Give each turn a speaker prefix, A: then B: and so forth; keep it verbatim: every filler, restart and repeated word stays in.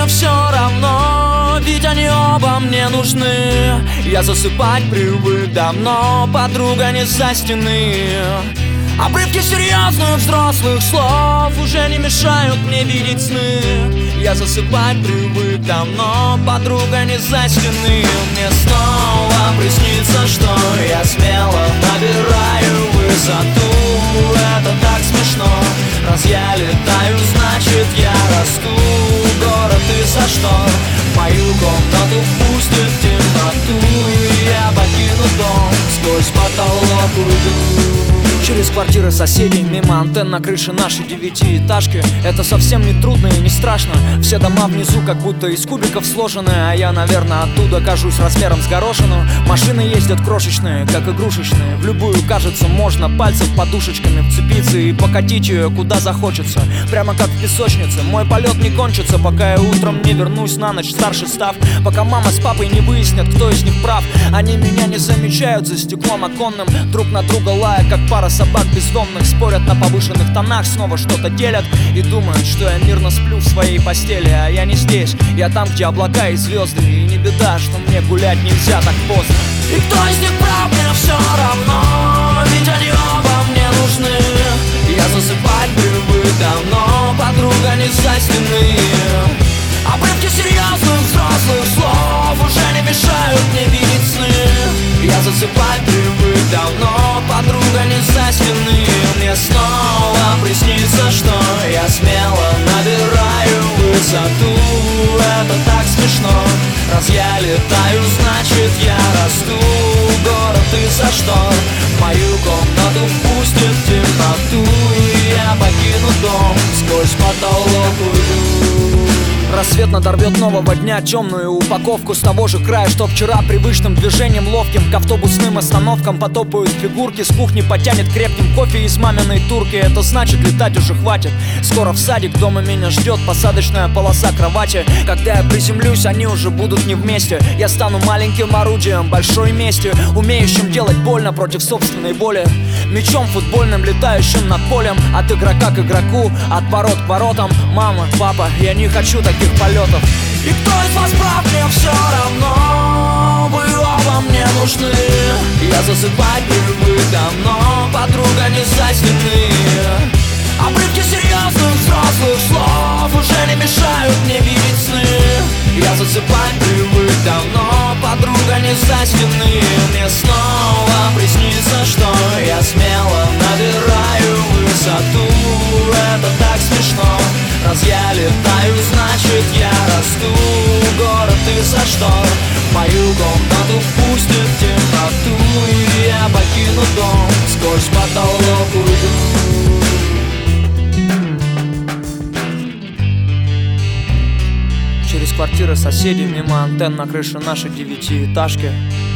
A: все равно, ведь они оба мне нужны. Я засыпать привык давно, подруга не за стены. Обрывки серьезных взрослых слов уже не мешают мне видеть сны. Я засыпать привык давно, подруга не за стены. Мне снова приснится, что я смело набираю высоту. Это так смешно, раз я летаю, значит я расту. Город из-за штор мою комнату впустит в темноту. Я покину дом, сквозь потолок уйду. Через квартиры соседей, мимо антенн на крыше нашей девятиэтажки. Это совсем не трудно и не страшно. Все дома внизу как будто из кубиков сложены, а я, наверное, оттуда кажусь размером с горошину. Машины ездят крошечные, как игрушечные. В любую, кажется, можно пальцев подушечками вцепиться и покатить ее куда захочется. Прямо как в песочнице. Мой полет не кончится, пока я утром не вернусь на ночь старше став. Пока мама с папой не выяснят, кто из них прав. Они меня не замечают за стеклом оконным, друг на друга лая, как пара собак бездомных. Спорят на повышенных тонах, снова что-то делят и думают, что я мирно сплю в своей постели. А я не здесь, я там, где облака и звезды. И не беда, что мне гулять нельзя так поздно. И кто из них прав, мне все равно, ведь они оба мне нужны. Я засыпать привык давно, подруга не за стены. Обрывки серьезных взрослых слов уже не мешают мне видеть сны. Я засыпать привык давно, подруга не за стены. Мне снова приснится, что я смело набираю высоту. Это так смешно, раз я летаю, значит я расту. Город из-за штор мою комнату впустит в темноту. И я покину дом, сквозь потолок уйду. Рассвет надорвет нового дня темную упаковку с того же края, что вчера привычным движением ловким к автобусным остановкам потопают фигурки. С кухни потянет крепким кофе из маминой турки. Это значит, летать уже хватит. Скоро в садик, дома меня ждет посадочная полоса кровати. Когда я приземлюсь, они уже будут не вместе. Я стану маленьким орудием большой мести, умеющим делать больно против собственной воли. Мячом футбольным, летающим над полем. От игрока к игроку, от ворот к воротам. Мама, папа, я не хочу таких полетов. И кто из вас прав, мне все равно, вы оба мне нужны. Я засыпать привык давно, подруга не за стены. Обрывки серьезных взрослых слов уже не мешают мне видеть сны. Я засыпать привык давно, подруга не за стены. Мне снова приснится, что я смело набираю высоту. Это так смешно, раз я летаю, значит я расту. Город из-за штор мою комнату впустит в темноту. И я покину дом, сквозь потолок уйду. Через квартиры соседей, мимо антенн на крыше нашей девятиэтажки.